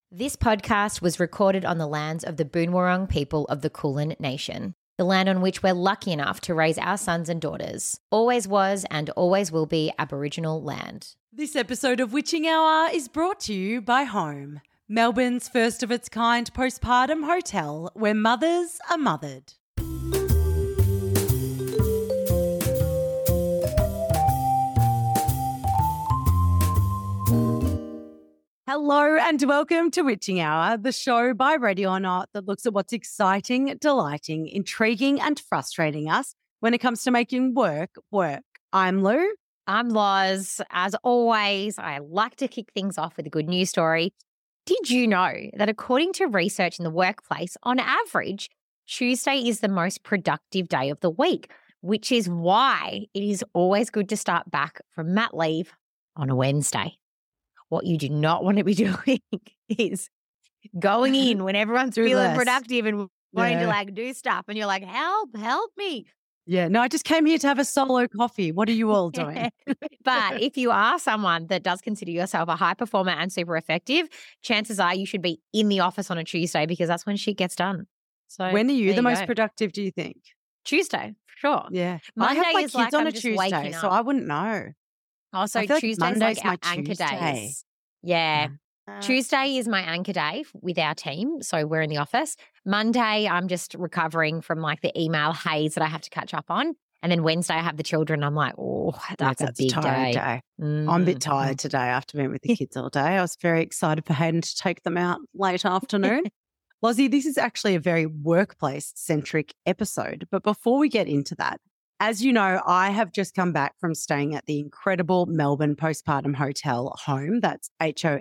This podcast was recorded on the lands of the Boonwurrung people of the Kulin Nation, the land on which we're lucky enough to raise our sons and daughters. Always was and always will be Aboriginal land. This episode of Witching Hour is brought to you by Home, Melbourne's first of its kind postpartum hotel where mothers are mothered. Hello and welcome to Witching Hour, the show by Ready or Not that looks at what's exciting, delighting, intriguing and frustrating us when it comes to making work work. I'm Lou. I'm Loz. As always, I like to kick things off with a good news story. Did you know that according to research in the workplace, on average, Tuesday is the most productive day of the week, which is why it is always good to start back from mat leave on a Wednesday. What you do not want to be doing is going in when everyone's feeling productive and wanting to do stuff and you're like, help me. Yeah, no, I just came here to have a solo coffee. What are you all doing? But if you are someone that does consider yourself a high performer and super effective, chances are you should be in the office on a Tuesday because that's when shit gets done. So when are you the most productive, do you think? Tuesday, for sure. Yeah. Monday I have my is kids like on I'm a just Tuesday, waking so up. I wouldn't know. Also, Tuesday's Monday's like our my anchor Tuesday. days. Yeah. Tuesday is my anchor day with our team, so we're in the office. Monday, I'm just recovering from like the email haze that I have to catch up on. And then Wednesday, I have the children. I'm like, oh, that's a big tired day. I'm a bit tired today after being with the kids all day. I was very excited for Hayden to take them out late afternoon. Lozzie, this is actually a very workplace-centric episode. But before we get into that, as you know, I have just come back from staying at the incredible Melbourne postpartum hotel Home. That's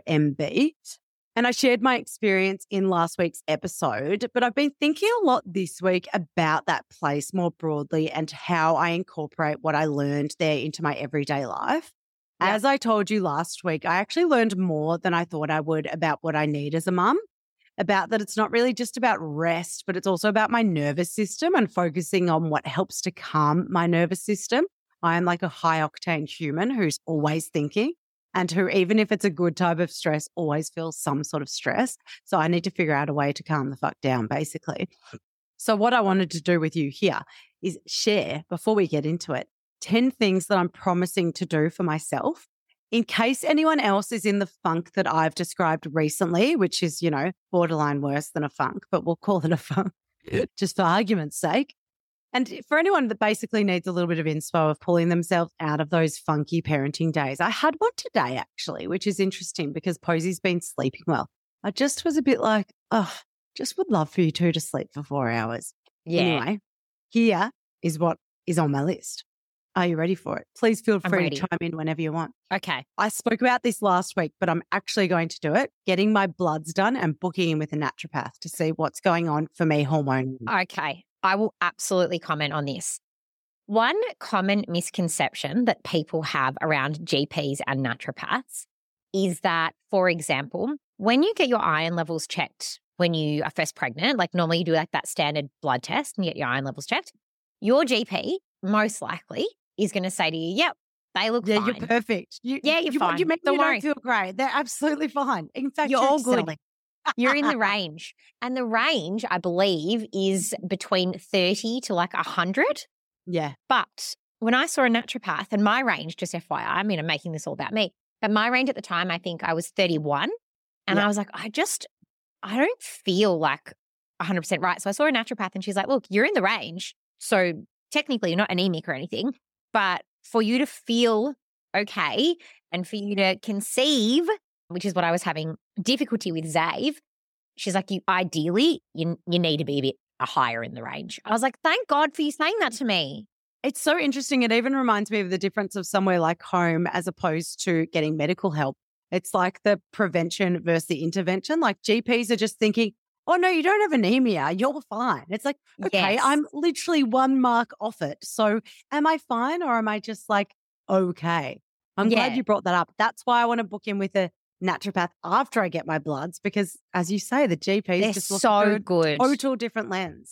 HOMB. And I shared my experience in last week's episode, but I've been thinking a lot this week about that place more broadly and how I incorporate what I learned there into my everyday life. Yeah. As I told you last week, I actually learned more than I thought I would about what I need as a mum, about that it's not really just about rest, but it's also about my nervous system and focusing on what helps to calm my nervous system. I am like a high octane human who's always thinking and who, even if it's a good type of stress, always feels some sort of stress. So I need to figure out a way to calm the fuck down, basically. So what I wanted to do with you here is share, before we get into it, 10 things that I'm promising to do for myself in case anyone else is in the funk that I've described recently, which is, you know, borderline worse than a funk, but we'll call it a funk just for argument's sake. And for anyone that basically needs a little bit of inspo of pulling themselves out of those funky parenting days, I had one today actually, which is interesting because Posey's been sleeping well. I just was a bit like, oh, just would love for you two to sleep for 4 hours. Yeah. Anyway, here is what is on my list. Are you ready for it? Please feel free to chime in whenever you want. Okay. I spoke about this last week, but I'm actually going to do it, getting my bloods done and booking in with a naturopath to see what's going on for me hormonally. Okay. I will absolutely comment on this. One common misconception that people have around GPs and naturopaths is that, for example, when you get your iron levels checked when you are first pregnant, like normally you do like that standard blood test and you get your iron levels checked, your GP most likely is going to say to you, yep, they look fine. Yeah, you're perfect. You're fine. You make Don't me worry. don't feel great. They're absolutely fine. In fact, you're all good. excelling. You're in the range. And the range, I believe, is between 30 to like 100. Yeah. But when I saw a naturopath, and my range, just FYI, I mean, I'm making this all about me, but my range at the time, I think I was 31. And I was like, I don't feel like 100% right. So I saw a naturopath and she's like, look, you're in the range. So technically you're not anemic or anything, but for you to feel okay and for you to conceive, which is what I was having difficulty with Zave, she's like, ideally, you need to be a bit higher in the range. I was like, thank God for you saying that to me. It's so interesting. It even reminds me of the difference of somewhere like Home as opposed to getting medical help. It's like the prevention versus the intervention. Like GPs are just thinking, oh, no, you don't have anemia. You're fine. It's like, okay, Yes. I'm literally 1 mark off it. So am I fine or am I just like, okay? I'm glad you brought that up. That's why I want to book in with a naturopath after I get my bloods because, as you say, the GPs They're just look so through good. a total different lens.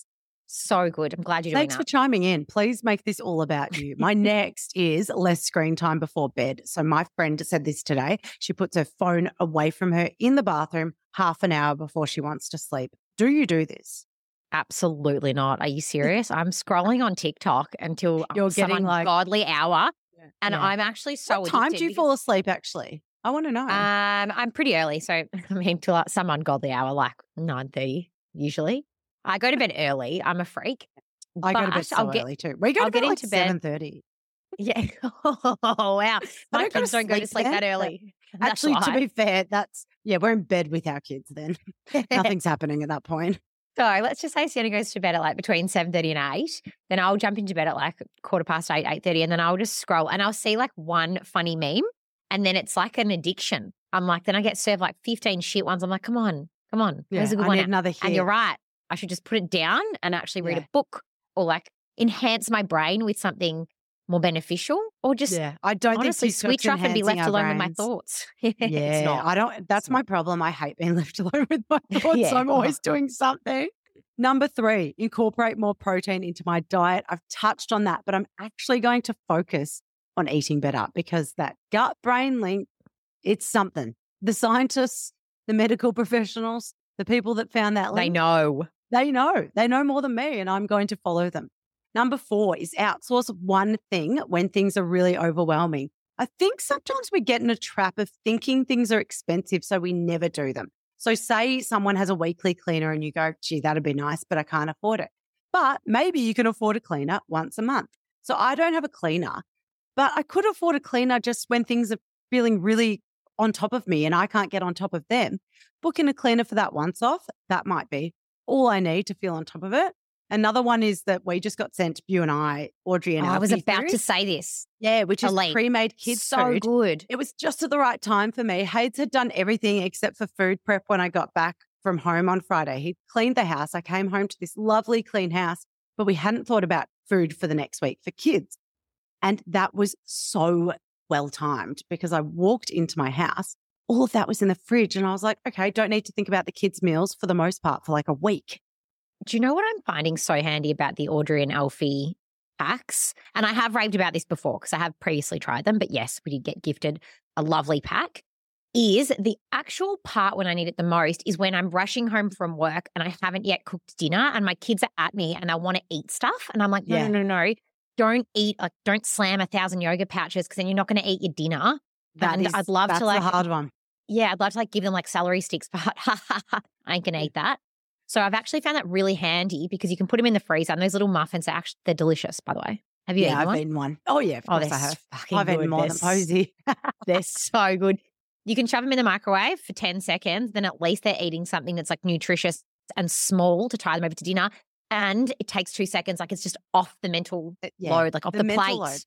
So good. I'm glad you're doing Thanks for that. chiming in. Please make this all about you. My next is less screen time before bed. So my friend said this today. She puts her phone away from her in the bathroom half an hour before she wants to sleep. Do you do this? Absolutely not. Are you serious? I'm scrolling on TikTok until You're some getting like ungodly hour, and yeah. I'm actually so What time addicted do you because, fall asleep actually? I want to know. I'm pretty early, so I mean, till some ungodly hour, like 9:30 usually. I go to bed early. I'm a freak. I go to bed But so early too. We go I'll to bed get like into bed. 7:30. Yeah. Oh, wow. I My don't go kids to don't go to sleep sleep then. that early. That's Actually, to why. be fair, we're in bed with our kids then. Nothing's happening at that point. So let's just say Sienna goes to bed at like between 7:30 and 8. Then I'll jump into bed at like 8:15, 8:30, and then I'll just scroll and I'll see like one funny meme, and then it's like an addiction. I'm like, then I get served like 15 shit ones. I'm like, come on, there's a good I one. need another hit. And you're right. I should just put it down and actually read Yeah. a book or like enhance my brain with something more beneficial, or just I don't honestly think TikTok's switch off and be left enhancing our alone with my brains. thoughts. It's Yeah, not. that's It's my not. problem. I hate being left alone with my thoughts. Yeah. I'm always doing something. Number 3, incorporate more protein into my diet. I've touched on that, but I'm actually going to focus on eating better because that gut-brain link, it's something. The scientists, the medical professionals, the people that found that They link, know. They know more than me, and I'm going to follow them. Number 4 is outsource one thing when things are really overwhelming. I think sometimes we get in a trap of thinking things are expensive, so we never do them. So say someone has a weekly cleaner and you go, gee, that'd be nice, but I can't afford it. But maybe you can afford a cleaner once a month. So I don't have a cleaner, but I could afford a cleaner just when things are feeling really on top of me and I can't get on top of them. Booking a cleaner for that once off, that might be all I need to feel on top of it. Another one is that we just got sent, you and I, Audrey and I was Alfie about food. to say this. Yeah, which is Elite. pre-made kids So food. good. It was just at the right time for me. Hayes had done everything except for food prep when I got back from home on Friday. He cleaned the house. I came home to this lovely clean house, but we hadn't thought about food for the next week for kids. And that was so well timed because I walked into my house. All of that was in the fridge. And I was like, okay, don't need to think about the kids' meals for the most part for like a week. Do you know what I'm finding so handy about the Audrey and Alfie packs? And I have raved about this before because I have previously tried them. But yes, we did get gifted a lovely pack. Is the actual part when I need it the most is when I'm rushing home from work and I haven't yet cooked dinner and my kids are at me and I want to eat stuff. And I'm like, no. Don't eat, like, don't slam 1,000 yogurt pouches because then you're not going to eat your dinner. I'd love that's to like, the hard one. yeah, I'd love to like give them like celery sticks, but I ain't going to eat that. So I've actually found that really handy because you can put them in the freezer and those little muffins, they're delicious, by the way. Have you eaten I've one? eaten one. Oh, yeah, of course I have. I've eaten more than Posey. They're so good. You can shove them in the microwave for 10 seconds, then at least they're eating something that's like nutritious and small to tie them over to dinner. And it takes 2 seconds, like it's just off the mental load, like off the plate. Load.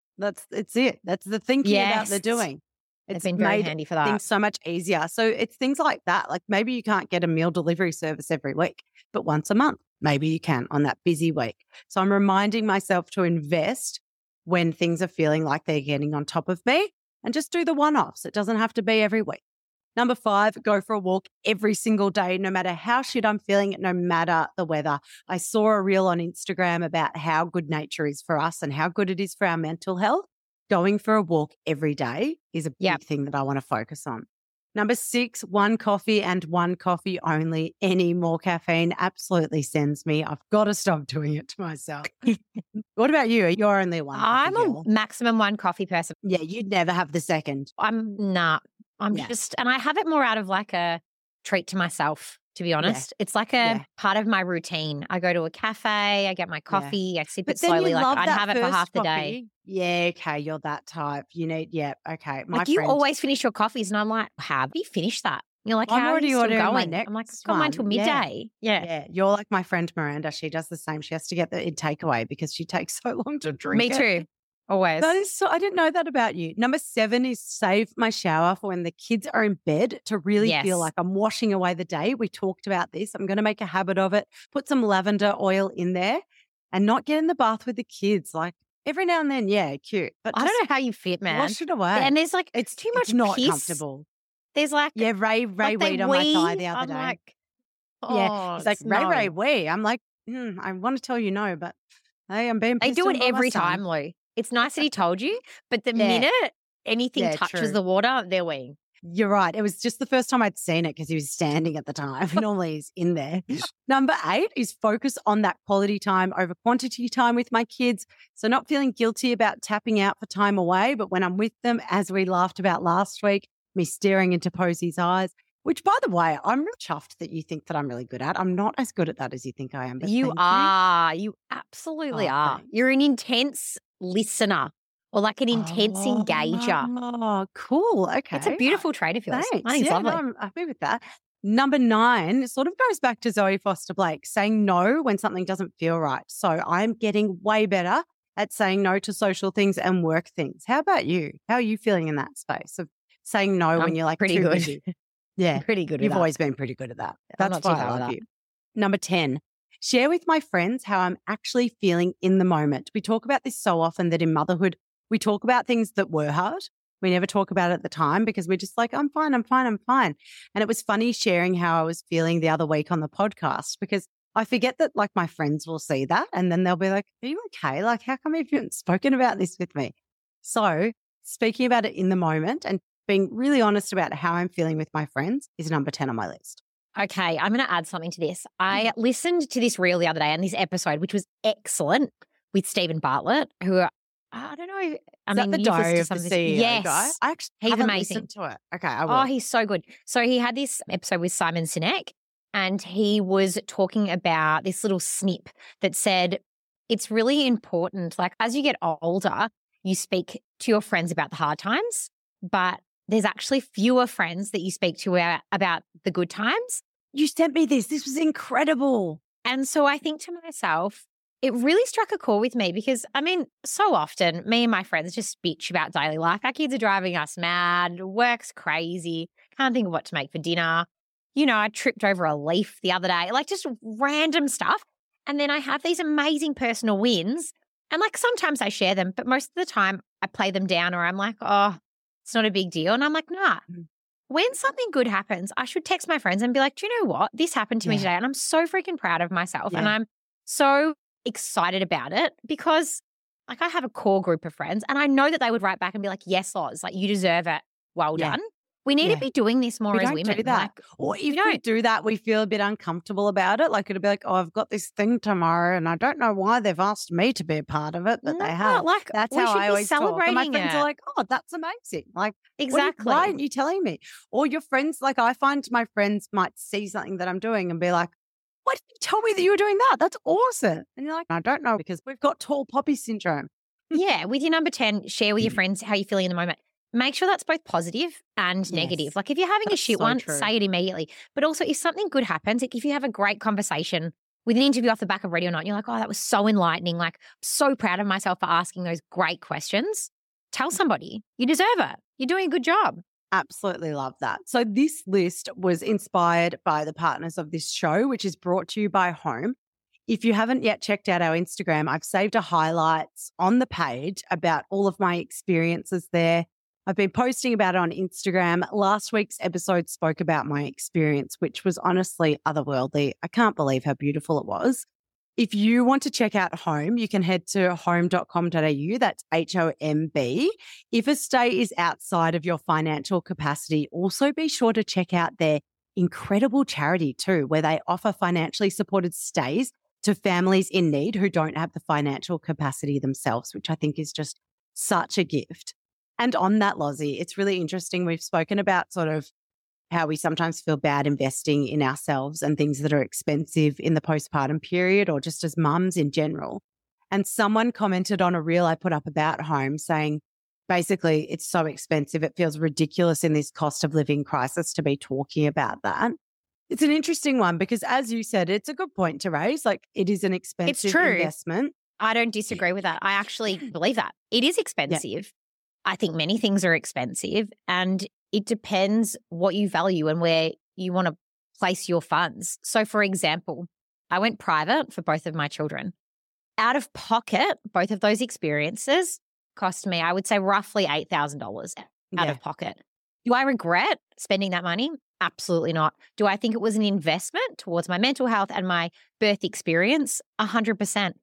It's it. That's the thinking about the doing. It's been very handy for that. Things so much easier. So it's things like that. Like maybe you can't get a meal delivery service every week, but once a month, maybe you can on that busy week. So I'm reminding myself to invest when things are feeling like they're getting on top of me and just do the one-offs. It doesn't have to be every week. Number 5, go for a walk every single day, no matter how shit I'm feeling, no matter the weather. I saw a reel on Instagram about how good nature is for us and how good it is for our mental health. Going for a walk every day is a big thing that I want to focus on. Number 6, 1 coffee and 1 coffee only. Any more caffeine absolutely sends me. I've got to stop doing it to myself. What about you? You're only one. I'm a maximum 1 coffee person. Yeah, you'd never have the second. I'm just, and I have it more out of like a treat to myself, to be honest. It's like a part of my routine. I go to a cafe, I get my coffee, I sip it slowly. Like I'd have it for half the day. Yeah, okay, you're that type. You need, okay. Like you always finish your coffees and I'm like, how have you finished that? You're like, I'm how already are you still ordering my going? next I'm like, I've got mine till midday. Yeah. You're like my friend Miranda. She does the same. She has to get the takeaway because she takes so long to drink Me too. Always. That is so, I didn't know that about you. Number 7 is save my shower for when the kids are in bed to really feel like I'm washing away the day. We talked about this. I'm going to make a habit of it. Put some lavender oil in there and not get in the bath with the kids. Like every now and then, cute. But I don't know how you fit, man. Wash it away. And there's like, it's too much not piss. Comfortable. There's like, Ray like weed on my thigh the other day. Like, He's like, Ray wee. I'm like, I want to tell you no, but hey, I'm being They pissed do on it by my every son. time, Lou. It's nice that he told you, but the Yeah. minute anything Yeah, touches true. the water, they're weeing. You're right. It was just the first time I'd seen it because he was standing at the time. Normally he's in there. Number 8 is focus on that quality time over quantity time with my kids. So not feeling guilty about tapping out for time away, but when I'm with them, as we laughed about last week, me staring into Posey's eyes, which by the way, I'm really chuffed that you think that I'm really good at. I'm not as good at that as you think I am, but You thank are. You absolutely Oh, are. thanks. You're an intense listener or like an intense engager. Oh, cool. Okay. It's a beautiful trait of yours. Thanks. I think it's Yeah, lovely. no, I'm happy with that. Number 9 sort of goes back to Zoe Foster Blake, saying no when something doesn't feel right. So I'm getting way better at saying no to social things and work things. How about you? How are you feeling in that space of saying no when I'm you're like pretty too good. busy? Yeah, Pretty good at you've that. always been pretty good at that. I'm That's not why too I bad at love that. you. Number 10, share with my friends how I'm actually feeling in the moment. We talk about this so often that in motherhood, we talk about things that were hard. We never talk about it at the time because we're just like, I'm fine, I'm fine, I'm fine. And it was funny sharing how I was feeling the other week on the podcast because I forget that like my friends will see that and then they'll be like, are you okay? Like, how come you haven't spoken about this with me? So speaking about it in the moment and being really honest about how I'm feeling with my friends is number 10 on my list. Okay, I'm going to add something to this. I listened to this reel the other day and this episode, which was excellent with Stephen Bartlett, who I don't know. I Is mean, that the you've listened diary to of some the of this. CEO Yes. guy? I actually He's haven't amazing. listened to it. Okay, I will. Oh, he's so good. So he had this episode with Simon Sinek and he was talking about this little snip that said, it's really important, like as you get older, you speak to your friends about the hard times, but there's actually fewer friends that you speak to about the good times. You sent me this. This was incredible. And so I think to myself, it really struck a chord with me because, I mean, so often me and my friends just bitch about daily life. Our kids are driving us mad, work's crazy, can't think of what to make for dinner. You know, I tripped over a leaf the other day, like just random stuff. And then I have these amazing personal wins. And like sometimes I share them, but most of the time I play them down or I'm like, oh, it's not a big deal. And I'm like, nah. When something good happens, I should text my friends and be like, do you know what? This happened to me today. And I'm so freaking proud of myself. And I'm so excited about it because like I have a core group of friends and I know that they would write back and be like, yes, Loz, like you deserve it. Well done. We need to be doing this more as women. Do that. Like, or if we do that, we feel a bit uncomfortable about it. Like it'll be like, oh, I've got this thing tomorrow and I don't know why they've asked me to be a part of it, but they have. Like, that's we how should I be always talk. And my celebrating friends it. are like, oh, that's amazing. Like, Exactly. why aren't you telling me? Or your friends, like I find my friends might see something that I'm doing and be like, why didn't you tell me that you were doing that? That's awesome. And you're like, I don't know because we've got tall poppy syndrome. Yeah. With your number 10, share with your friends how you're feeling in the moment. Make sure that's both positive and negative. Like if you're having a shit one, say it immediately. But also if something good happens, like if you have a great conversation with an interview off the back of Radio Night, you're like, oh, that was so enlightening. Like I'm so proud of myself for asking those great questions. Tell somebody. You deserve it. You're doing a good job. Absolutely love that. So this list was inspired by the partners of this show, which is brought to you by Home. If you haven't yet checked out our Instagram, I've saved a highlights on the page about all of my experiences there. I've been posting about it on Instagram. Last week's episode spoke about my experience, which was honestly otherworldly. I can't believe how beautiful it was. If you want to check out Home, you can head to home.com.au. That's HOMB. If a stay is outside of your financial capacity, also be sure to check out their incredible charity too, where they offer financially supported stays to families in need who don't have the financial capacity themselves, which I think is just such a gift. And on that, Lozzie, it's really interesting. We've spoken about sort of how we sometimes feel bad investing in ourselves and things that are expensive in the postpartum period or just as mums in general. And someone commented on a reel I put up about Home saying, basically, it's so expensive. It feels ridiculous in this cost of living crisis to be talking about that. It's an interesting one because, as you said, it's a good point to raise. Like it is an expensive investment. I don't disagree with that. I actually believe that. It is expensive. Yeah. I think many things are expensive and it depends what you value and where you want to place your funds. So, for example, I went private for both of my children. Out of pocket, both of those experiences cost me, I would say, roughly $8,000 out of pocket. Do I regret spending that money? Absolutely not. Do I think it was an investment towards my mental health and my birth experience? 100%.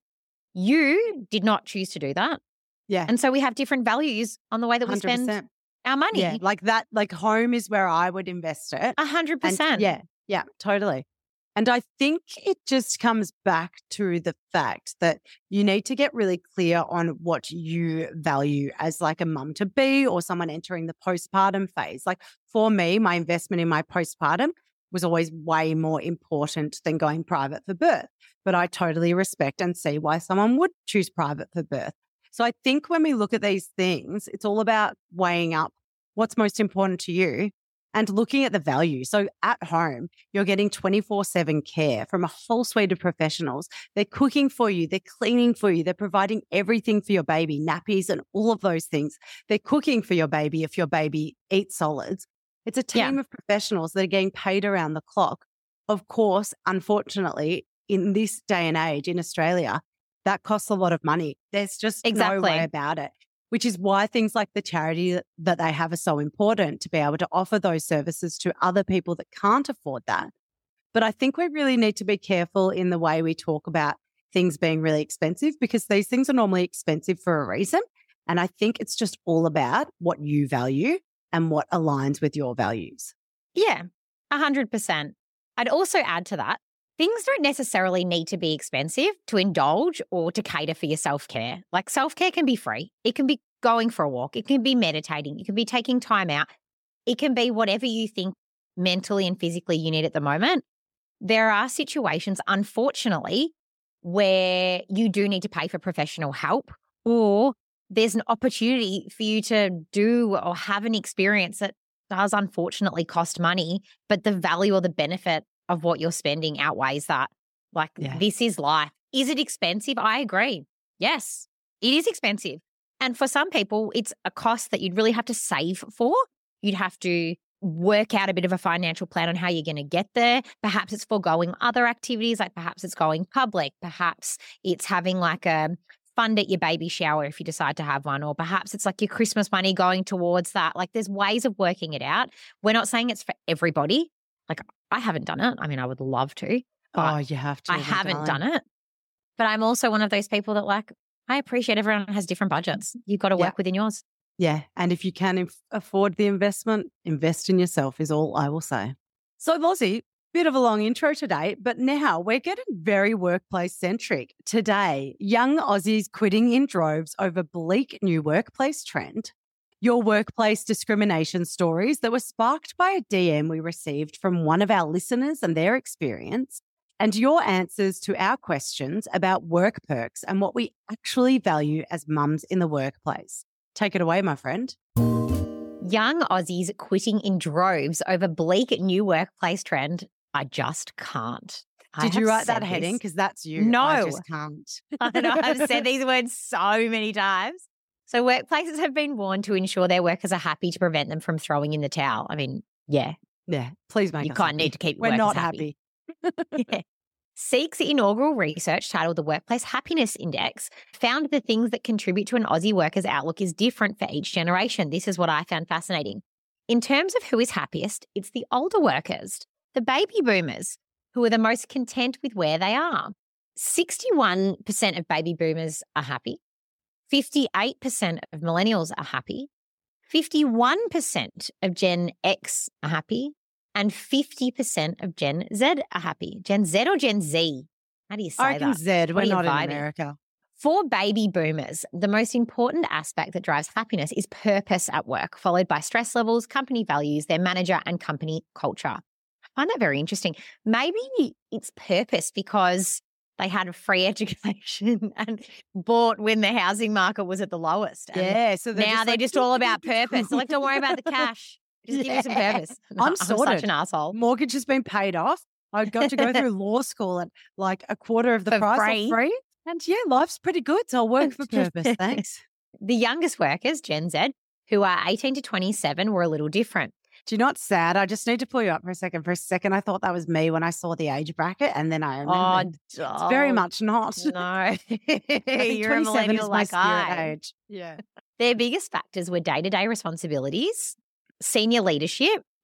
You did not choose to do that. Yeah. And so we have different values on the way that we 100%. spend our money. Yeah, like that, like home is where I would invest it. 100%. Yeah, totally. And I think it just comes back to the fact that you need to get really clear on what you value as like a mum to be or someone entering the postpartum phase. Like for me, my investment in my postpartum was always way more important than going private for birth. But I totally respect and see why someone would choose private for birth. So I think when we look at these things, it's all about weighing up what's most important to you and looking at the value. So at home, you're getting 24/7 care from a whole suite of professionals. They're cooking for you. They're cleaning for you. They're providing everything for your baby, nappies and all of those things. They're cooking for your baby if your baby eats solids. It's a team of professionals that are getting paid around the clock. Of course, unfortunately, in this day and age in Australia, that costs a lot of money. There's just no way about it. Which is why things like the charity that they have are so important to be able to offer those services to other people that can't afford that. But I think we really need to be careful in the way we talk about things being really expensive because these things are normally expensive for a reason. And I think it's just all about what you value and what aligns with your values. Yeah, 100%. I'd also add to that, things don't necessarily need to be expensive to indulge or to cater for your self-care. Like self-care can be free. It can be going for a walk. It can be meditating. It can be taking time out. It can be whatever you think mentally and physically you need at the moment. There are situations, unfortunately, where you do need to pay for professional help or there's an opportunity for you to do or have an experience that does unfortunately cost money, but the value or the benefit of what you're spending outweighs that. Like, this is life. Is it expensive? I agree. Yes, it is expensive. And for some people, it's a cost that you'd really have to save for. You'd have to work out a bit of a financial plan on how you're going to get there. Perhaps it's foregoing other activities, like perhaps it's going public. Perhaps it's having like a fund at your baby shower if you decide to have one, or perhaps it's like your Christmas money going towards that. Like there's ways of working it out. We're not saying it's for everybody. Like I haven't done it. I mean, I would love to. Oh, you have to. I haven't done it. But I'm also one of those people that like, I appreciate everyone has different budgets. You've got to work within yours. Yeah. And if you can afford the investment, invest in yourself is all I will say. So Lozzie, bit of a long intro today, but now we're getting very workplace centric. Today, young Aussies quitting in droves over bleak new workplace trend. Your workplace discrimination stories that were sparked by a DM we received from one of our listeners and their experience, and your answers to our questions about work perks and what we actually value as mums in the workplace. Take it away, my friend. Young Aussies quitting in droves over bleak new workplace trend. I just can't. Did you write that heading? Because that's you. No. I just can't. I know, I've said these words so many times. So workplaces have been warned to ensure their workers are happy to prevent them from throwing in the towel. I mean, yeah. Yeah, please make you us kind happy. of need to keep We're workers not happy. happy. Seek's inaugural research titled the Workplace Happiness Index found the things that contribute to an Aussie worker's outlook is different for each generation. This is what I found fascinating. In terms of who is happiest, it's the older workers, the baby boomers, who are the most content with where they are. 61% of baby boomers are happy. 58% of millennials are happy. 51% of Gen X are happy. And 50% of Gen Z are happy. Gen Z or Gen Z? How do you say that? I reckon Z. We're not in America. For baby boomers, the most important aspect that drives happiness is purpose at work, followed by stress levels, company values, their manager, and company culture. I find that very interesting. Maybe it's purpose because they had a free education and bought when the housing market was at the lowest. And so now they're just all about purpose. They're like, don't worry about the cash. Just give me some purpose. I'm sorted. such an asshole. Mortgage has been paid off. I got to go through law school at like a quarter of the price for free. And yeah, life's pretty good. So I'll work for purpose. Thanks. The youngest workers, Gen Z, who are 18 to 27, were a little different. Do you know what's sad? I just need to pull you up for a second. For a second, I thought that was me when I saw the age bracket, and then I remembered. It's very much not. No. You're a millennial like I. Age. Yeah. Their biggest factors were day-to-day responsibilities, senior leadership,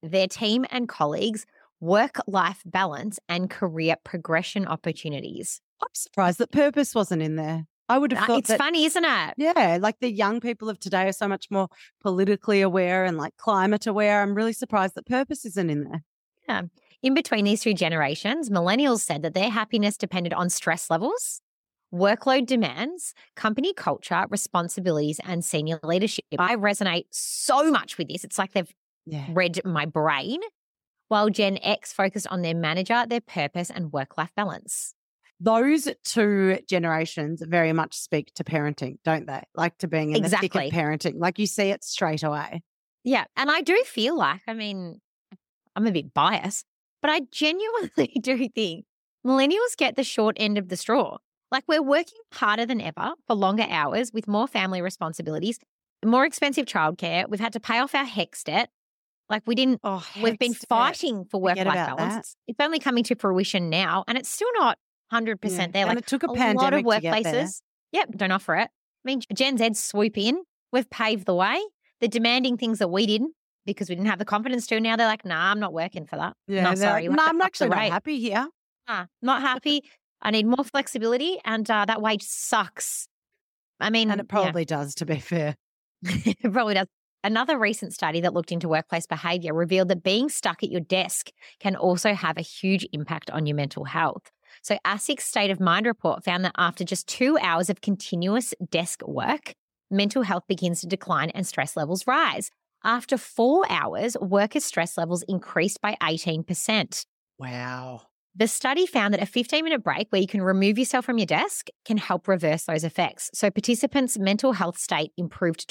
their team and colleagues, work-life balance, and career progression opportunities. I'm surprised that purpose wasn't in there. I would have thought It's funny, isn't it? Yeah, like the young people of today are so much more politically aware and like climate aware. I'm really surprised that purpose isn't in there. Yeah. In between these two generations, millennials said that their happiness depended on stress levels, workload demands, company culture, responsibilities, and senior leadership. I resonate so much with this. It's like they've read my brain, while Gen X focused on their manager, their purpose, and work-life balance. Those two generations very much speak to parenting, don't they? Like to being in the thick of parenting. Like you see it straight away. Yeah. And I do feel like, I mean, I'm a bit biased, but I genuinely do think millennials get the short end of the straw. Like we're working harder than ever for longer hours with more family responsibilities, more expensive childcare. We've had to pay off our HECS debt. Like we've been fighting for work-life balance. It's only coming to fruition now, and it's still not 100% there. And like it took a pandemic lot of to get there. workplaces, don't offer it. I mean, Gen Z swoop in. We've paved the way. They're demanding things that we didn't because we didn't have the confidence to. Now they're like, nah, I'm not working for that. Yeah, no, sorry. Like, I'm actually not happy here. Not happy. I need more flexibility, and that wage sucks. I mean, and it probably does, to be fair. It probably does. Another recent study that looked into workplace behavior revealed that being stuck at your desk can also have a huge impact on your mental health. So ASIC's State of Mind report found that after just 2 hours of continuous desk work, mental health begins to decline and stress levels rise. After 4 hours, workers' stress levels increased by 18%. Wow. The study found that a 15-minute break where you can remove yourself from your desk can help reverse those effects. So participants' mental health state improved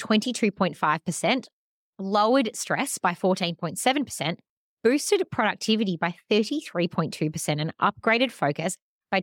22.5%, lowered stress by 14.7%, boosted productivity by 33.2%, and upgraded focus by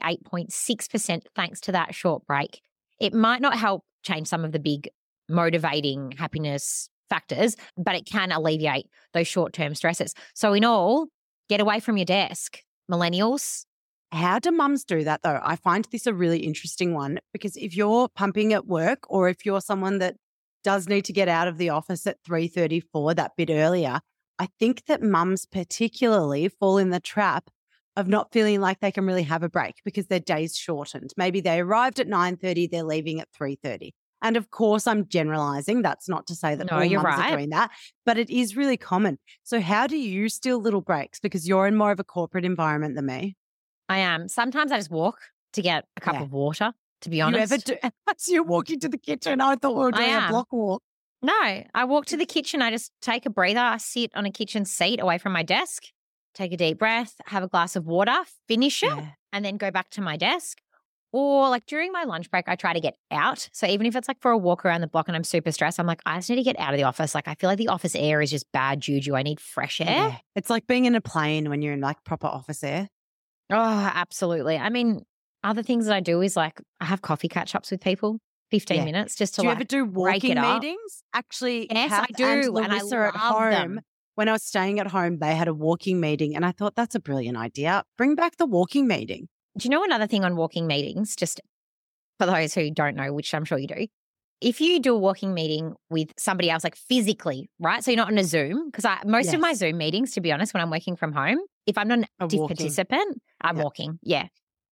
28.6% thanks to that short break. It might not help change some of the big motivating happiness factors, but it can alleviate those short-term stresses. So in all, get away from your desk. Millennials. How do mums do that though? I find this a really interesting one because if you're pumping at work or if you're someone that does need to get out of the office at 3:34 that bit earlier, I think that mums particularly fall in the trap of not feeling like they can really have a break because their day's shortened. Maybe they arrived at 9:30, they're leaving at 3:30. And of course, I'm generalizing. That's not to say that all mums are doing that, but it is really common. So how do you steal little breaks? Because you're in more of a corporate environment than me. I am. Sometimes I just walk to get a cup of water, to be honest. You ever do? So you're walking to the kitchen. I thought we were doing a block walk. No, I walk to the kitchen. I just take a breather. I sit on a kitchen seat away from my desk, take a deep breath, have a glass of water, finish it, and then go back to my desk. Or like during my lunch break, I try to get out. So even if it's like for a walk around the block and I'm super stressed, I'm like, I just need to get out of the office. Like I feel like the office air is just bad juju. I need fresh air. Yeah. It's like being in a plane when you're in like proper office air. Oh, absolutely. I mean, other things that I do is like I have coffee catch-ups with people, 15 minutes just to do you like ever do walking meetings? Actually, yes, I do. And I love at home. them. When I was staying at home, they had a walking meeting and I thought that's a brilliant idea. Bring back the walking meeting. Do you know another thing on walking meetings, just for those who don't know, which I'm sure you do, if you do a walking meeting with somebody else, like physically, right? So you're not on a Zoom, because most of my Zoom meetings, to be honest, when I'm working from home, if I'm not an active participant, I'm walking. Yeah.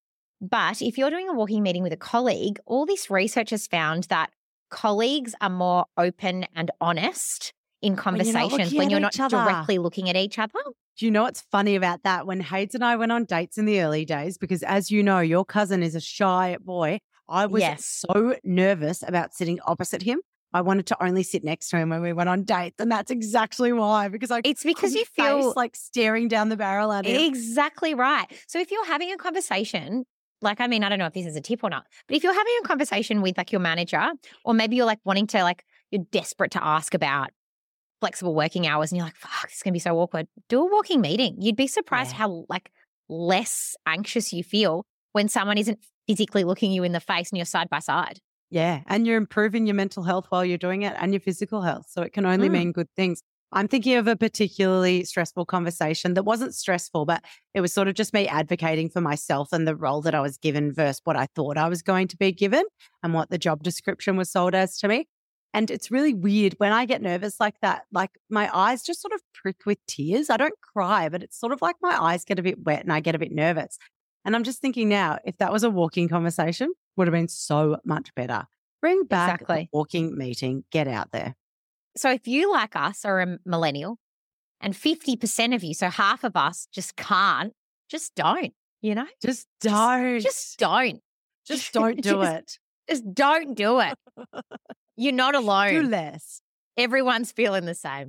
But if you're doing a walking meeting with a colleague, all this research has found that colleagues are more open and honest in conversations when you're not directly looking at each other. Do you know what's funny about that? When Hayes and I went on dates in the early days, because as you know, your cousin is a shy boy, I was so nervous about sitting opposite him. I wanted to only sit next to him when we went on dates. And that's exactly why, because it's because you feel like staring down the barrel at him. Exactly right. So if you're having a conversation, like, I mean, I don't know if this is a tip or not, but if you're having a conversation with like your manager, or maybe you're like wanting to like, you're desperate to ask about flexible working hours and you're like, fuck, this is going to be so awkward. Do a walking meeting. You'd be surprised how like less anxious you feel when someone isn't physically looking you in the face and you're side by side. Yeah. And you're improving your mental health while you're doing it and your physical health. So it can only mean good things. I'm thinking of a particularly stressful conversation that wasn't stressful, but it was sort of just me advocating for myself and the role that I was given versus what I thought I was going to be given and what the job description was sold as to me. And it's really weird when I get nervous like that, like my eyes just sort of prick with tears. I don't cry, but it's sort of like my eyes get a bit wet and I get a bit nervous. And I'm just thinking now, if that was a walking conversation, would have been so much better. Bring back the walking meeting. Get out there. So if you, like us, are a millennial and 50% of you, so half of us just can't, just don't, Just don't. Just don't. Just don't do it. Just don't do it. You're not alone. Do less. Everyone's feeling the same.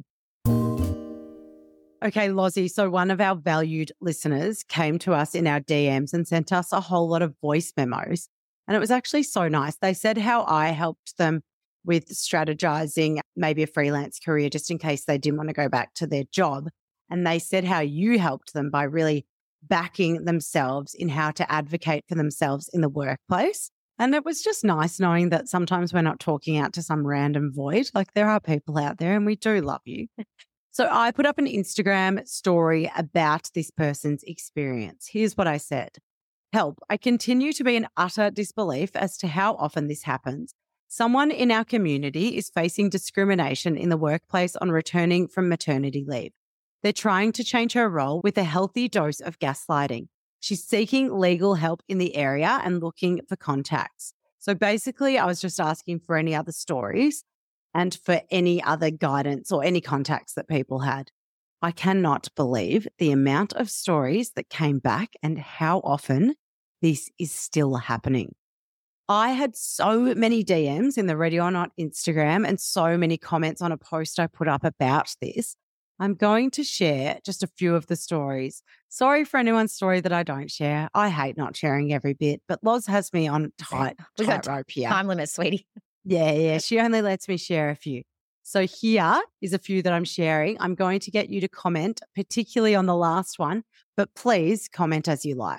Okay, Lozzie. So one of our valued listeners came to us in our DMs and sent us a whole lot of voice memos. And it was actually so nice. They said how I helped them with strategizing maybe a freelance career just in case they didn't want to go back to their job. And they said how you helped them by really backing themselves in how to advocate for themselves in the workplace. And it was just nice knowing that sometimes we're not talking out to some random void. Like there are people out there and we do love you. So I put up an Instagram story about this person's experience. Here's what I said. Help. I continue to be in utter disbelief as to how often this happens. Someone in our community is facing discrimination in the workplace on returning from maternity leave. They're trying to change her role with a healthy dose of gaslighting. She's seeking legal help in the area and looking for contacts. So basically, I was just asking for any other stories and for any other guidance or any contacts that people had. I cannot believe the amount of stories that came back and how often this is still happening. I had so many DMs in the Ready or Not Instagram and so many comments on a post I put up about this. I'm going to share just a few of the stories. Sorry for anyone's story that I don't share. I hate not sharing every bit, but Loz has me on tight rope here. Time limit, sweetie. Yeah. She only lets me share a few. So here is a few that I'm sharing. I'm going to get you to comment, particularly on the last one, but please comment as you like.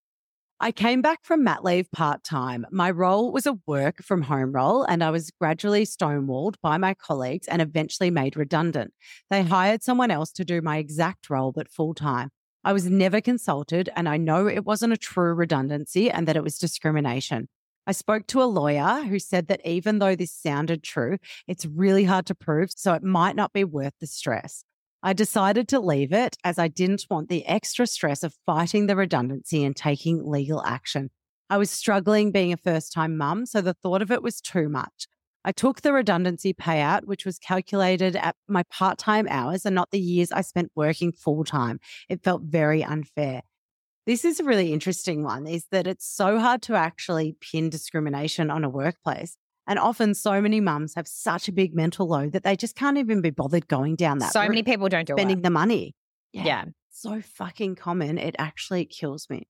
I came back from mat leave part-time. My role was a work from home role and I was gradually stonewalled by my colleagues and eventually made redundant. They hired someone else to do my exact role but full-time. I was never consulted and I know it wasn't a true redundancy and that it was discrimination. I spoke to a lawyer who said that even though this sounded true, it's really hard to prove, so it might not be worth the stress. I decided to leave it as I didn't want the extra stress of fighting the redundancy and taking legal action. I was struggling being a first-time mum, so the thought of it was too much. I took the redundancy payout, which was calculated at my part-time hours and not the years I spent working full-time. It felt very unfair. This is a really interesting one, is that it's so hard to actually pin discrimination on a workplace. And often so many mums have such a big mental load that they just can't even be bothered going down that route. So many people don't do it. Spending the money. Yeah. So fucking common. It actually kills me.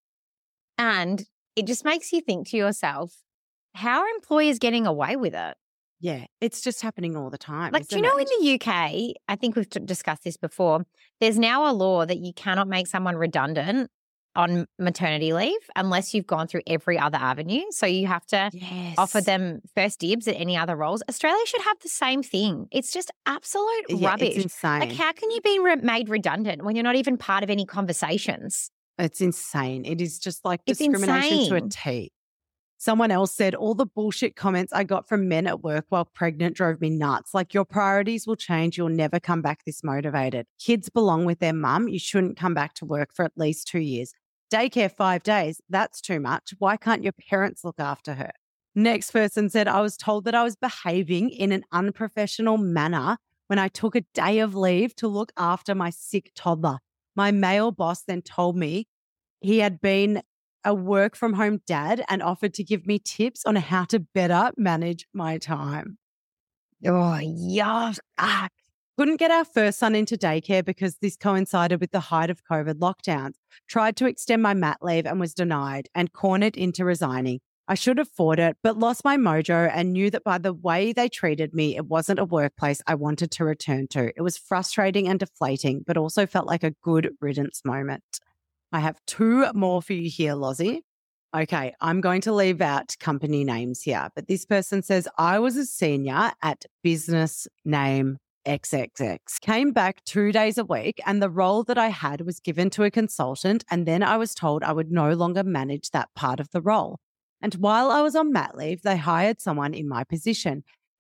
And it just makes you think to yourself, how are employers getting away with it? Yeah. It's just happening all the time. Like, do you know in the UK, I think we've discussed this before, there's now a law that you cannot make someone redundant on maternity leave unless you've gone through every other avenue. So you have to offer them first dibs at any other roles. Australia should have the same thing. It's just absolute rubbish. It's insane. Like, how can you be made redundant when you're not even part of any conversations? It's insane. It is just like discrimination to a T. Someone else said, all the bullshit comments I got from men at work while pregnant drove me nuts. Like, your priorities will change. You'll never come back this motivated. Kids belong with their mum. You shouldn't come back to work for at least 2 years. Daycare 5 days, that's too much. Why can't your parents look after her? Next person said, I was told that I was behaving in an unprofessional manner when I took a day of leave to look after my sick toddler. My male boss then told me he had been a work from home dad and offered to give me tips on how to better manage my time. Oh, yuck. Couldn't get our first son into daycare because this coincided with the height of COVID lockdowns. Tried to extend my mat leave and was denied and cornered into resigning. I should have fought it, but lost my mojo and knew that by the way they treated me, it wasn't a workplace I wanted to return to. It was frustrating and deflating, but also felt like a good riddance moment. I have 2 more for you here, Lozzie. Okay, I'm going to leave out company names here, but this person says, I was a senior at business name XXX. Came back 2 days a week and the role that I had was given to a consultant, and then I was told I would no longer manage that part of the role. And while I was on mat leave, they hired someone in my position,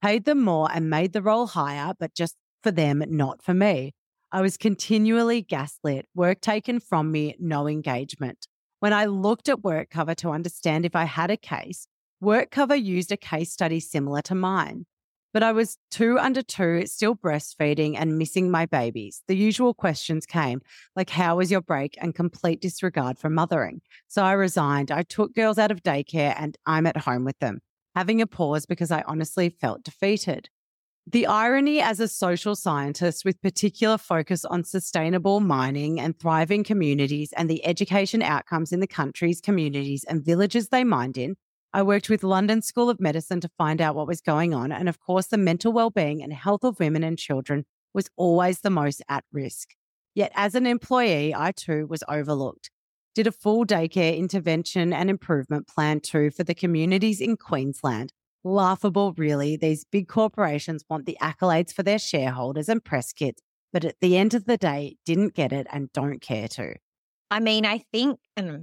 paid them more and made the role higher, but just for them, not for me. I was continually gaslit, work taken from me, no engagement. When I looked at WorkCover to understand if I had a case, WorkCover used a case study similar to mine. But I was 2 under 2, still breastfeeding and missing my babies. The usual questions came, like, how was your break, and complete disregard for mothering. So I resigned. I took girls out of daycare and I'm at home with them, having a pause because I honestly felt defeated. The irony as a social scientist with particular focus on sustainable mining and thriving communities and the education outcomes in the countries, communities and villages they mined in, I worked with London School of Medicine to find out what was going on. And of course, the mental well-being and health of women and children was always the most at risk. Yet as an employee, I too was overlooked. Did a full daycare intervention and improvement plan too for the communities in Queensland. Laughable, really. These big corporations want the accolades for their shareholders and press kits, but at the end of the day, didn't get it and don't care to. I mean, I think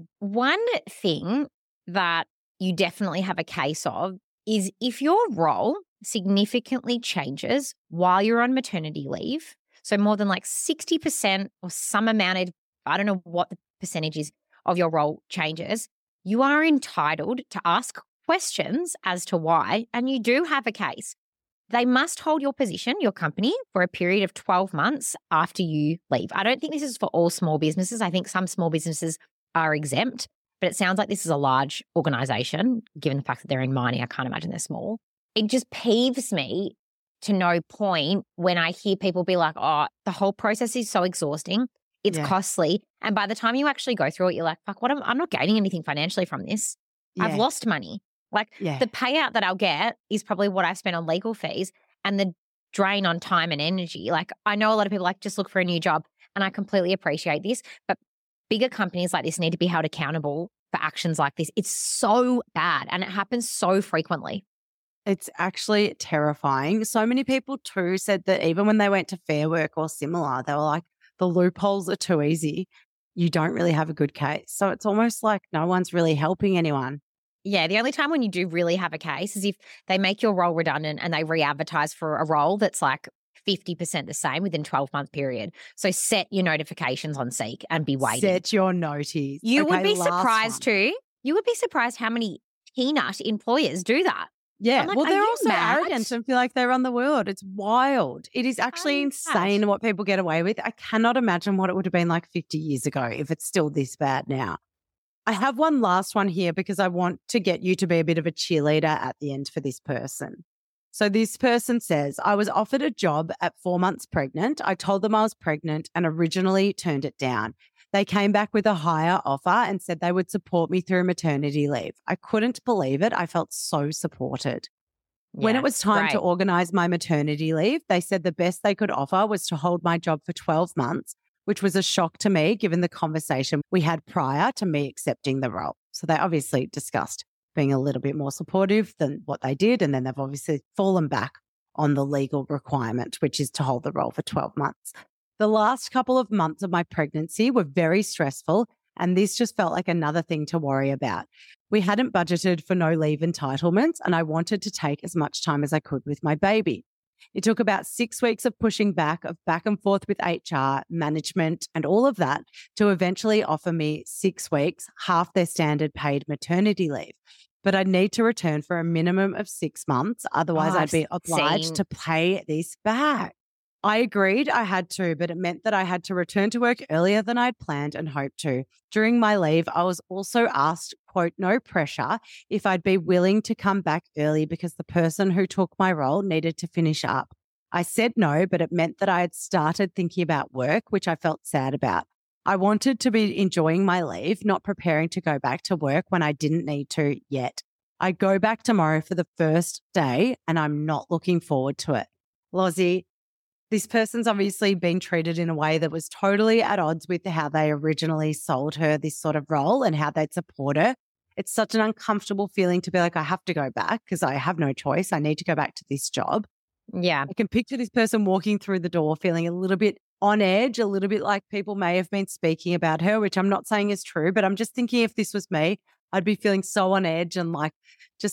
one thing that you definitely have a case of is if your role significantly changes while you're on maternity leave, so more than like 60% or some amount of, I don't know what the percentage is of your role changes, you are entitled to ask questions as to why, and you do have a case. They must hold your position, your company, for a period of 12 months after you leave. I don't think this is for all small businesses. I think some small businesses are exempt, but it sounds like this is a large organization, given the fact that they're in mining. I can't imagine they're small. It just peeves me to no point when I hear people be like, oh, the whole process is so exhausting. It's costly. And by the time you actually go through it, you're like, fuck, I'm not gaining anything financially from this. Yeah. I've lost money. Like the payout that I'll get is probably what I spent on legal fees and the drain on time and energy. Like I know a lot of people like just look for a new job, and I completely appreciate this, but bigger companies like this need to be held accountable for actions like this. It's so bad and it happens so frequently. It's actually terrifying. So many people too said that even when they went to Fair Work or similar, they were like, the loopholes are too easy. You don't really have a good case. So it's almost like no one's really helping anyone. Yeah, the only time when you do really have a case is if they make your role redundant and they re-advertise for a role that's like 50% the same within 12-month period. So set your notifications on Seek and be waiting. Set your notice. You would be surprised too. You would be surprised how many peanut employers do that. Yeah, like, well, they're also mad? arrogant and feel like they run the world. It's wild. It is actually insane what people get away with. I cannot imagine what it would have been like 50 years ago if it's still this bad now. I have one last one here because I want to get you to be a bit of a cheerleader at the end for this person. So this person says, I was offered a job at 4 months pregnant. I told them I was pregnant and originally turned it down. They came back with a higher offer and said they would support me through maternity leave. I couldn't believe it. I felt so supported. When it was time to organize my maternity leave, they said the best they could offer was to hold my job for 12 months, which was a shock to me given the conversation we had prior to me accepting the role. So they obviously discussed being a little bit more supportive than what they did. And then they've obviously fallen back on the legal requirement, which is to hold the role for 12 months. The last couple of months of my pregnancy were very stressful, and this just felt like another thing to worry about. We hadn't budgeted for no leave entitlements, and I wanted to take as much time as I could with my baby. It took about 6 weeks of pushing back and forth with HR, management, and all of that to eventually offer me 6 weeks, half their standard paid maternity leave. But I'd need to return for a minimum of 6 months. Otherwise, I'd be obliged to pay this back. I agreed I had to, but it meant that I had to return to work earlier than I'd planned and hoped to. During my leave, I was also asked, quote, no pressure, if I'd be willing to come back early because the person who took my role needed to finish up. I said no, but it meant that I had started thinking about work, which I felt sad about. I wanted to be enjoying my leave, not preparing to go back to work when I didn't need to yet. I go back tomorrow for the first day and I'm not looking forward to it. Lozzie, this person's obviously been treated in a way that was totally at odds with how they originally sold her this sort of role and how they'd support her. It's such an uncomfortable feeling to be like, I have to go back because I have no choice. I need to go back to this job. Yeah. I can picture this person walking through the door feeling a little bit on edge, a little bit like people may have been speaking about her, which I'm not saying is true, but I'm just thinking if this was me, I'd be feeling so on edge and like just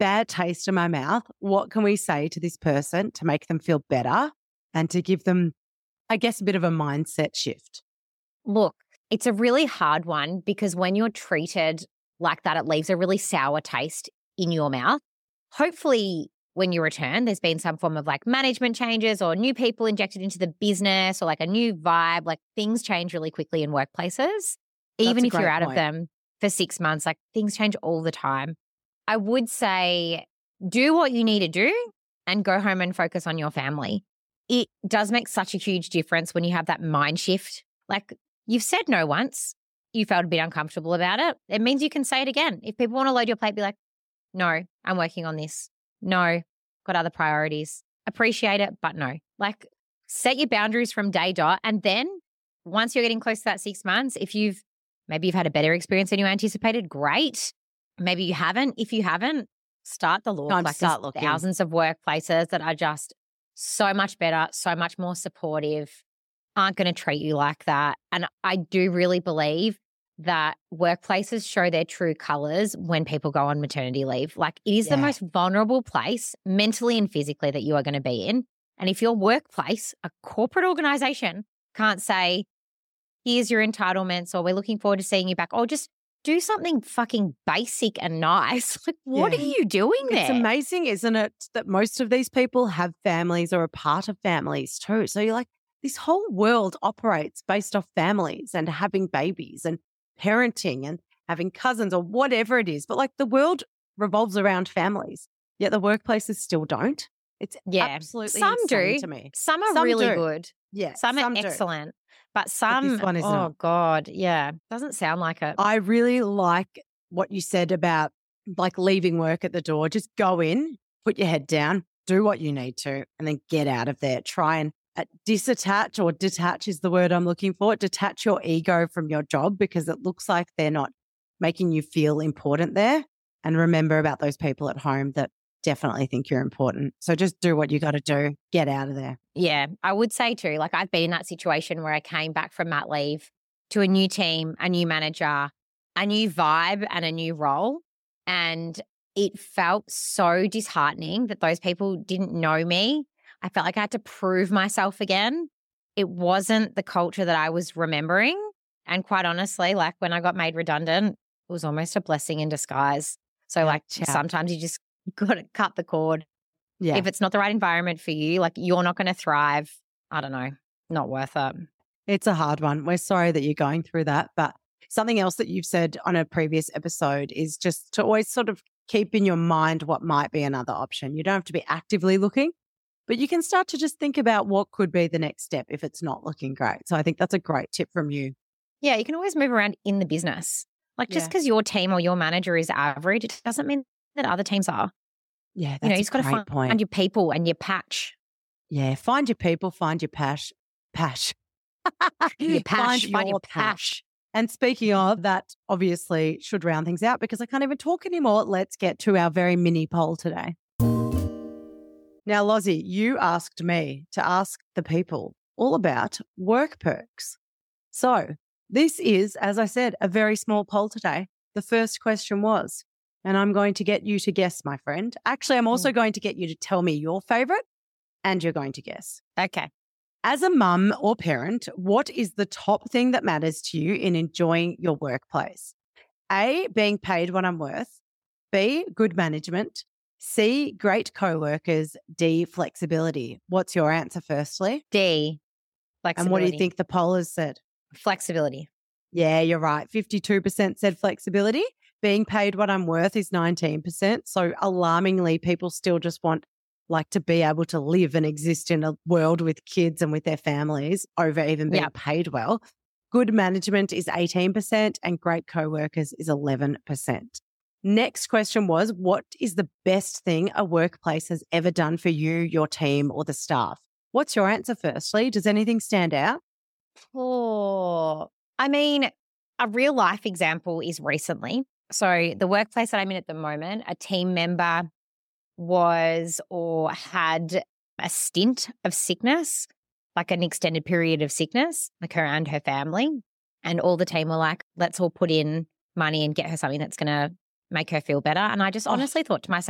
bad taste in my mouth. What can we say to this person to make them feel better and to give them, I guess, a bit of a mindset shift? Look, it's a really hard one because when you're treated like that, it leaves a really sour taste in your mouth. Hopefully, when you return, there's been some form of like management changes or new people injected into the business or like a new vibe. Like things change really quickly in workplaces. Even if you're out of them for 6 months, like things change all the time. I would say do what you need to do and go home and focus on your family. It does make such a huge difference when you have that mind shift. Like you've said no once, you felt a bit uncomfortable about it. It means you can say it again. If people want to load your plate, be like, no, I'm working on this. No, got other priorities. Appreciate it, but no. Like set your boundaries from day dot. And then once you're getting close to that 6 months, maybe you've had a better experience than you anticipated, great. Maybe you haven't. If you haven't, start the look. Like start looking. Thousands of workplaces that are just so much better, so much more supportive, aren't going to treat you like that. And I do really believe that workplaces show their true colors when people go on maternity leave. Like it is the most vulnerable place mentally and physically that you are going to be in. And if your workplace, a corporate organization, can't say, here's your entitlements, or we're looking forward to seeing you back, or just do something fucking basic and nice. Like, what are you doing there? It's amazing, isn't it, that most of these people have families or are part of families too. So you're like, this whole world operates based off families and having babies and parenting and having cousins or whatever it is. But like the world revolves around families, yet the workplaces still don't. It's absolutely insane to me. Some are really good. Yeah. Some are excellent. But some, this one isn't. God, yeah. Doesn't sound like it. I really like what you said about like leaving work at the door. Just go in, put your head down, do what you need to, and then get out of there. Try and disattach, or detach is the word I'm looking for. Detach your ego from your job because it looks like they're not making you feel important there. And remember about those people at home that definitely think you're important. So just do what you got to do. Get out of there. Yeah, I would say too, like I've been in that situation where I came back from mat leave to a new team, a new manager, a new vibe and a new role. And it felt so disheartening that those people didn't know me. I felt like I had to prove myself again. It wasn't the culture that I was remembering. And quite honestly, like when I got made redundant, it was almost a blessing in disguise. So sometimes you just got to cut the cord. Yeah. If it's not the right environment for you, like you're not going to thrive. I don't know. Not worth it. It's a hard one. We're sorry that you're going through that. But something else that you've said on a previous episode is just to always sort of keep in your mind what might be another option. You don't have to be actively looking, but you can start to just think about what could be the next step if it's not looking great. So I think that's a great tip from you. Yeah, you can always move around in the business. Like just because your team or your manager is average, it doesn't mean that other teams are. Yeah, that's you've got to find your people and your patch. Yeah, find your people, find your pash. Your patch, find your pash. And speaking of that, obviously should round things out because I can't even talk anymore. Let's get to our very mini poll today. Now, Lozzie, you asked me to ask the people all about work perks. So this is, as I said, a very small poll today. The first question was, and I'm going to get you to guess, my friend. Actually, I'm also going to get you to tell me your favorite and you're going to guess. Okay. As a mum or parent, what is the top thing that matters to you in enjoying your workplace? A, being paid what I'm worth. B, good management. C, great co-workers. D, flexibility. What's your answer firstly? D, flexibility. And what do you think the poll has said? Flexibility. Yeah, you're right. 52% said flexibility. Being paid what I'm worth is 19%. So alarmingly, people still just want like to be able to live and exist in a world with kids and with their families over even being paid well. Good management is 18% and great co-workers is 11%. Next question was, what is the best thing a workplace has ever done for you, your team, or the staff? What's your answer firstly? Does anything stand out? Oh, I mean, a real life example is recently. So the workplace that I'm in at the moment, a team member was or had a stint of sickness, like an extended period of sickness, like her and her family. And all the team were like, let's all put in money and get her something that's going to make her feel better. And I just honestly thought to myself,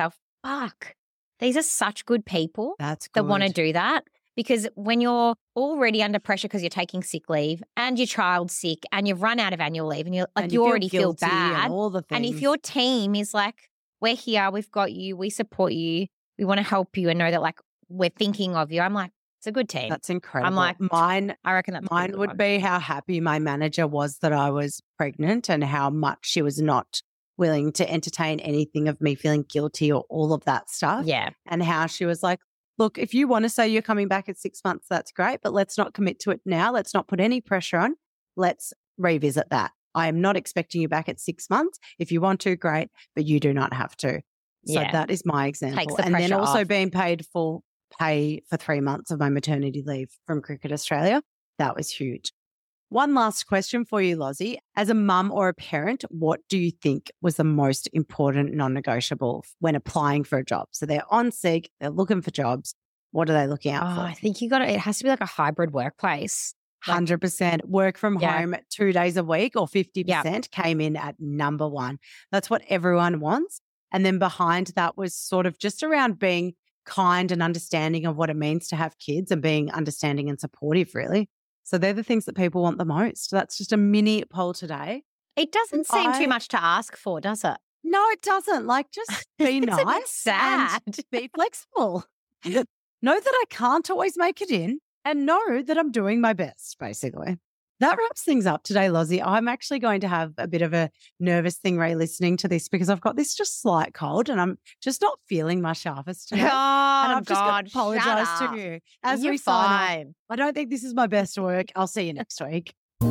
fuck, these are such good people That's that want to good. do that. Because when you're already under pressure because you're taking sick leave and your child's sick and you've run out of annual leave and you're like, And you feel already feel guilty and bad. all the And if things. your team is like, we're here, we've got you, we support you, we want to help you and know that like we're thinking of you. I'm like, it's a good team. That's incredible. I'm like, mine I reckon that's a pretty good would one. be how happy my manager was that I was pregnant and how much she was not willing to entertain anything of me feeling guilty or all of that stuff. Yeah. And how she was like, look, if you want to say you're coming back at 6 months, that's great, but let's not commit to it now. Let's not put any pressure on. Let's revisit that. I am not expecting you back at 6 months. If you want to, great, but you do not have to. So Yeah. that is my example. Takes the And then pressure also off. being paid full pay for 3 months of my maternity leave from Cricket Australia. That was huge. One last question for you, Lozzie. As a mum or a parent, what do you think was the most important non-negotiable when applying for a job? So they're on sick, they're looking for jobs. What are they looking out Oh, for? I think it has to be like a hybrid workplace. 100% work from Yeah. home 2 days a week or 50% came in at number one. That's what everyone wants. And then behind that was sort of just around being kind and understanding of what it means to have kids and being understanding and supportive, really. So they're the things that people want the most. That's just a mini poll today. It doesn't seem I- too much to ask for, does it? No, it doesn't. Like, just be It's a bit nice sad. and be flexible. Know that I can't always make it in and know that I'm doing my best, basically. That wraps things up today, Lozzie. I'm actually going to have a bit of a nervous thing listening to this because I've got this just slight cold and I'm just not feeling my sharpest today. Oh, and I've just got God, to apologise shut to up. you. As You're we sign off, fine. I don't think this is my best work. I'll see you next week.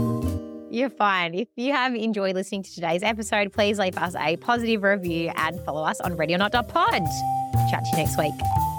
You're fine. If you have enjoyed listening to today's episode, please leave us a positive review and follow us on ReadyOrNot.pod. Chat to you next week.